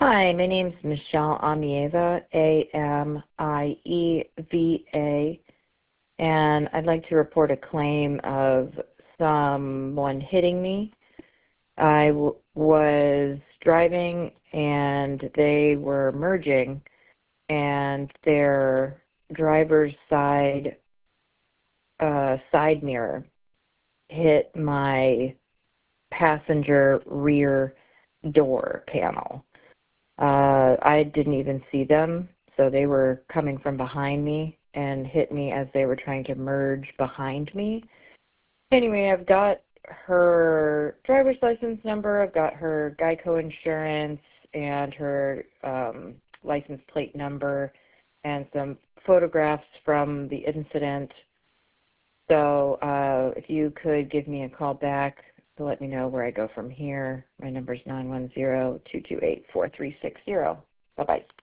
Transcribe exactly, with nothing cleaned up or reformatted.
Hi, my name's Michelle Amieva, A M I E V A, and I'd like to report a claim of someone hitting me. I w was driving and they were merging, and their driver's side uh, side mirror hit my passenger rear door panel. Uh, I didn't even see them, so they were coming from behind me and hit me as they were trying to merge behind me. Anyway, I've got her driver's license number, I've got her Geico insurance, and her um, license plate number, and some photographs from the incident. So uh, if you could give me a call back to let me know where I go from here. My number is nine one zero, two two eight, four three six zero. Bye-bye.